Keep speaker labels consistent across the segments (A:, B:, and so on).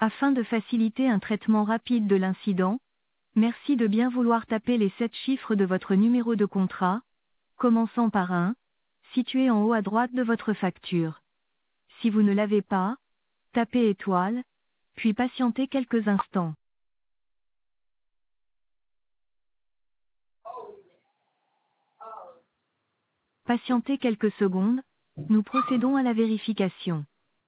A: Afin de faciliter un traitement rapide de l'incident, merci de bien vouloir taper les 7 chiffres de votre numéro de contrat, commençant par 1, situé en haut à droite de votre facture. Si vous ne l'avez pas, tapez étoile, puis patientez quelques instants. Patientez quelques secondes, nous procédons à la vérification.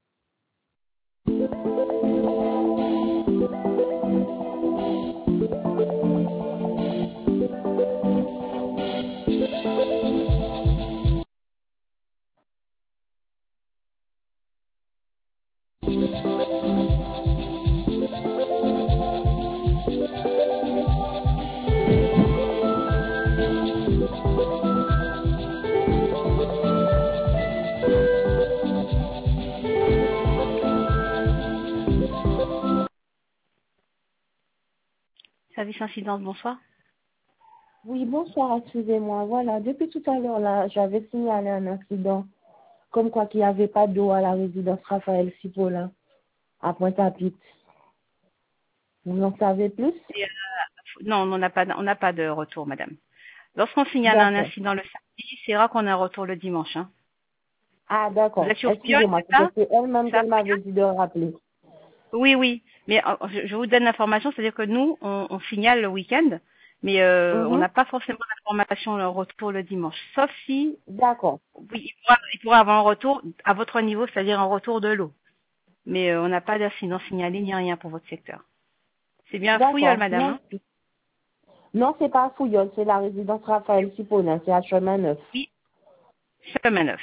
B: Service incidence, bonsoir.
C: Oui, bonsoir, excusez-moi. Voilà, depuis tout à l'heure, là, j'avais signalé un accident, comme quoi qu'il n'y avait pas d'eau à la résidence Raphaël Cipolla, à Pointe-à-Pitre. Vous en savez plus?
B: Non, on n'a pas de retour, madame. Lorsqu'on signale un
C: D'accord.
B: incident le samedi, c'est rare qu'on ait un retour le dimanche. Hein.
C: Ah,
B: Vous
C: d'accord.
B: êtes sur Fouillol,
C: Excusez-moi,
B: c'est ça?
C: c'est elle-même
B: Ça
C: qu'elle m'avait dit de rappeler.
B: Oui, oui. Mais je vous donne l'information, c'est-à-dire que nous, on signale le week-end, mais on
C: Mhm.
B: n'a pas forcément d'information le retour le dimanche. Sauf si,
C: D'accord.
B: oui, il pourra avoir un retour à votre niveau, c'est-à-dire un retour de l'eau. Mais on n'a pas d'incident signalé ni rien pour votre secteur. C'est bien Fouillol,
C: D'accord.
B: madame. Hein?
C: Merci. Non, c'est pas à Fouillol, c'est la résidence Raphaël Cipolla, c'est à Chemin Neuf.
B: Oui, chemin neuf.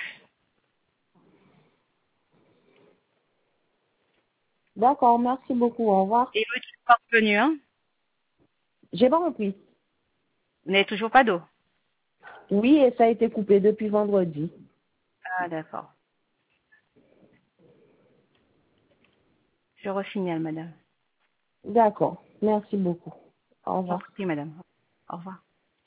C: D'accord, merci beaucoup. Au revoir.
B: Et vous êtes pas revenu, hein?
C: J'ai pas compris.
B: Vous n'avez toujours pas d'eau.
C: Oui, et ça a été coupé depuis vendredi.
B: Ah, d'accord. Je resignale, madame.
C: D'accord. Merci beaucoup. Au
B: Je vous en
C: revoir.
B: prie, madame. Au revoir.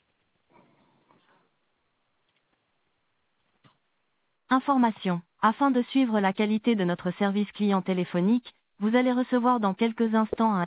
A: Information. Afin de suivre la qualité de notre service client téléphonique, vous allez recevoir dans quelques instants un